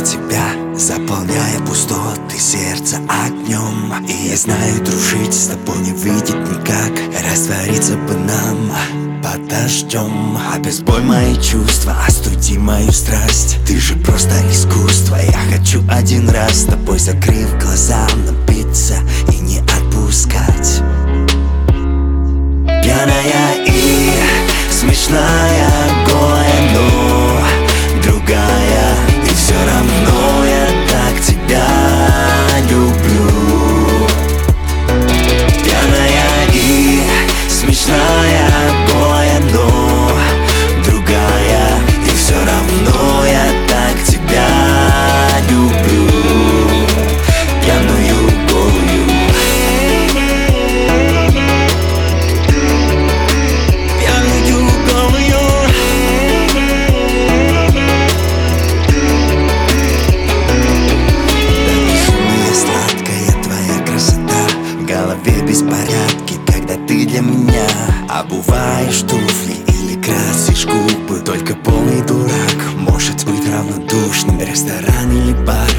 тебя, заполняя пустоты сердца огнем. И я знаю, дружить с тобой не выйдет никак, раствориться бы нам под дождем. Обезбой мои чувства, остуди мою страсть. Ты же просто искусство, я хочу один раз с тобой, закрыв глаза, напиться и не отпускать. Пьяная и смешная, голая, но другая. И все равно я так тебя люблю. Пьяная и смешная, голая, но другая. И все равно я так тебя люблю. Пьяную, голую. Беспорядки, когда ты для меня обуваешь туфли или красишь губы. Только полный дурак может быть равнодушным. Ресторан или бар,